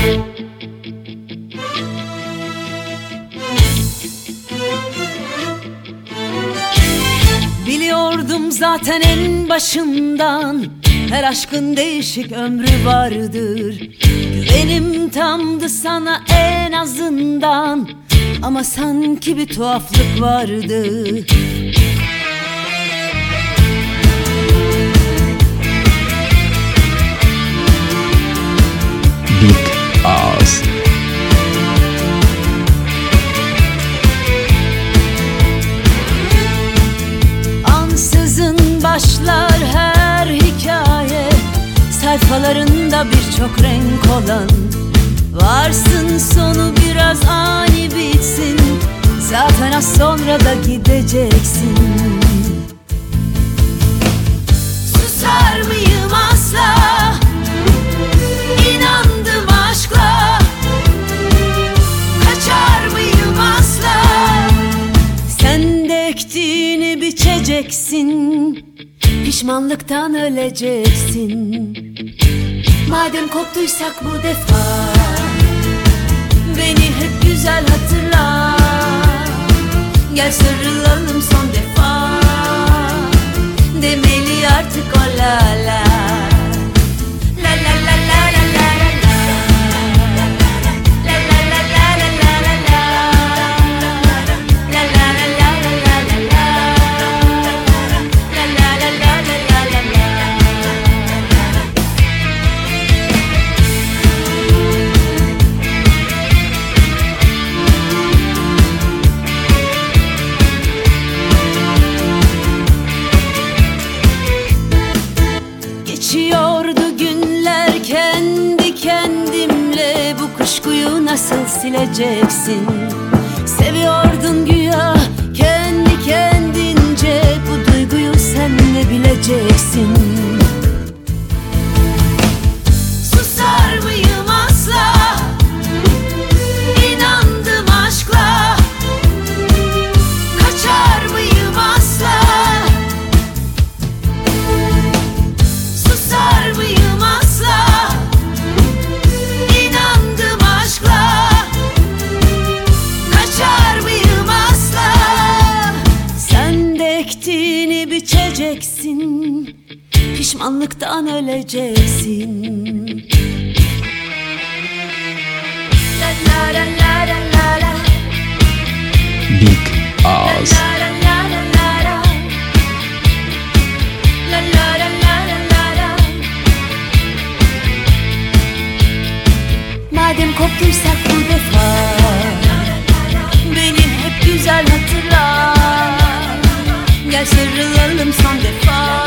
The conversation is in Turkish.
Biliyordum zaten en başından, her aşkın değişik ömrü vardır. Güvenim tamdı sana en azından, ama sanki bir tuhaflık vardı. Big Ağız. Ansızın başlar her hikaye, sayfalarında birçok renk olan. Varsın sonu biraz ani bitsin, zaten az sonra da gideceksin. Susar mıyım asla, inandım aşkla. Kaçar mıyım asla, sen de ektiğini biçeceksin, pişmanlıktan öleceksin. Madem koptuysak bu defa, beni hep güzel hatırla. Gel sarılalım son defa, demeli artık o la la. La la la la la la la. La la la la la la la la. La la la la la la la la. La la la la la la la la. Geçiyordu günler kendi kendimle, bu kuşkuyu nasıl sileceksin? Seviyordun güya kendi kendince, bu duyguyu sen de bileceksin. Susar mıyım asla, inandım aşkla. Kaçar mıyım asla, susar mıyım asla, inandım aşkla. Kaçar mıyım asla, sen de ektiğini biçeceksin, pişmanlıktan öleceksin. La la la la la la. Big Ağız. La la la la la la. La la la la la la. Madem koptuysak bu defa, beni hep güzel hatırla. Gel sarılalım son defa.